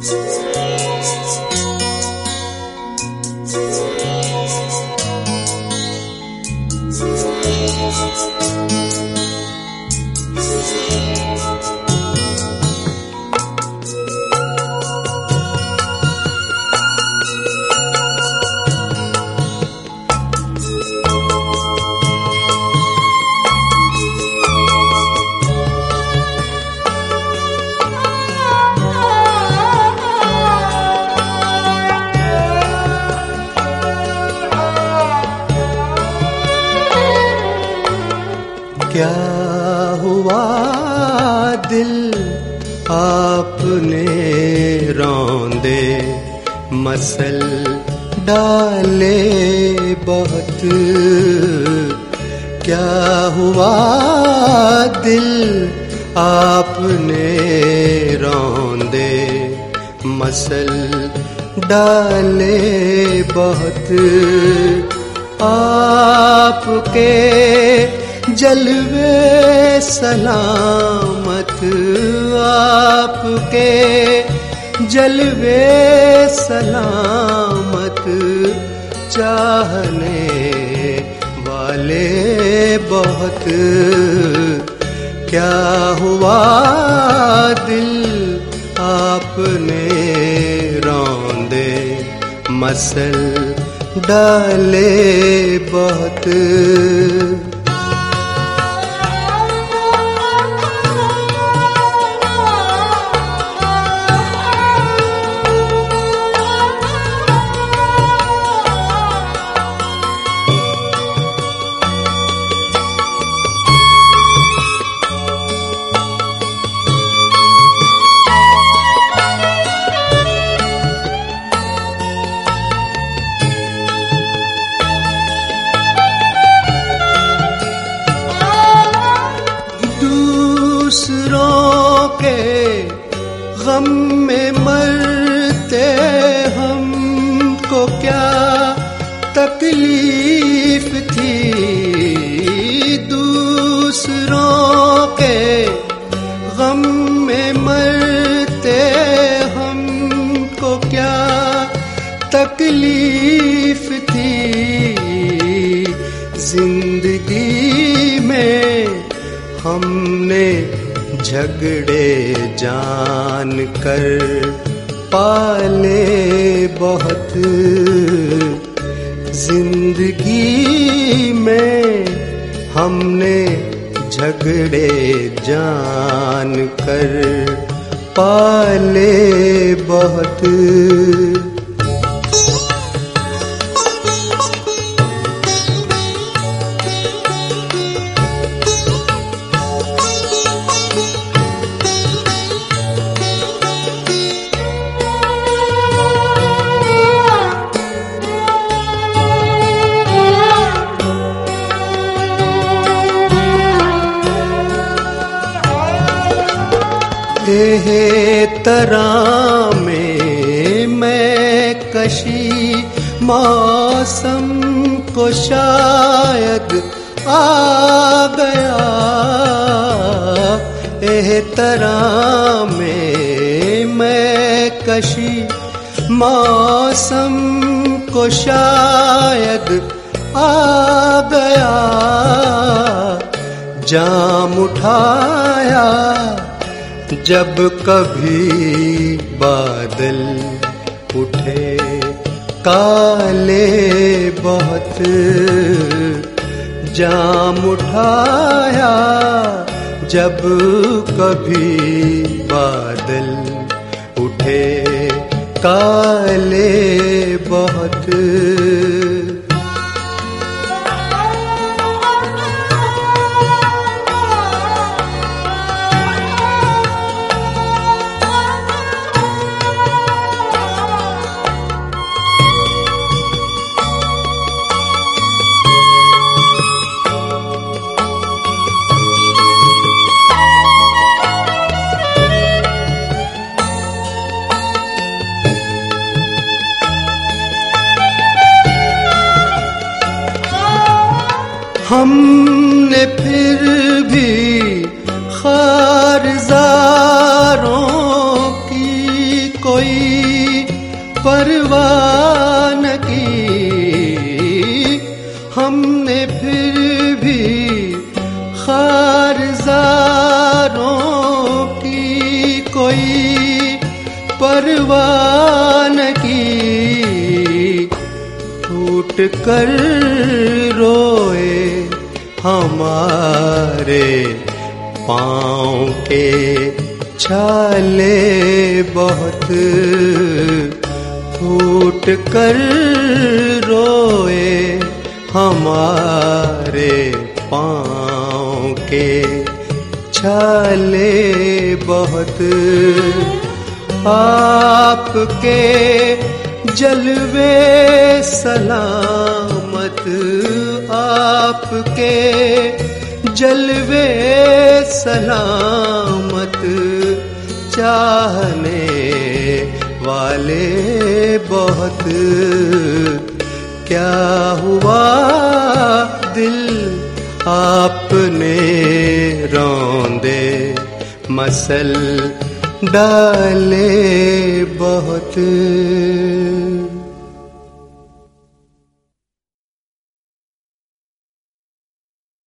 क्या हुआ दिल आपने रौंदे मसल डाले बहुत। क्या हुआ दिल आपने रौंदे मसल डाले बहुत। आपके जलवे सलामत, आपके जलवे सलामत, चाहने वाले बहुत। क्या हुआ दिल आपने रौंदे मसल डाले बहुत। दूसरों के गम में मरते हमको क्या तकलीफ थी। दूसरों के गम में मरते हमको क्या तकलीफ थी। जिंदगी में हमने झगड़े जान कर पाले बहुत। जिंदगी में हमने झगड़े जान कर पाले बहुत। तरह में मैं कशी मौसम को शायद आ गया। तरह में मैं कशी मौसम को शायद आ गया। जाम उठाया जब कभी बादल उठे काले बहुत। जाम उठाया जब कभी बादल उठे काले बहुत। हमने फिर भी ख़ारज़ारों की कोई परवाह न की, हमने फिर भी खारज़ारों की कोई परवाह न की। टूट कर रोए हमारे पाँव के छाले बहुत, टूट कर रोए हमारे पाँव के छाले बहुत। आपके जलवे सलामत, आपके जलवे सलामत, चाहने वाले बहुत। क्या हुआ दिल आपने रौंदे मसल डाले बहुत।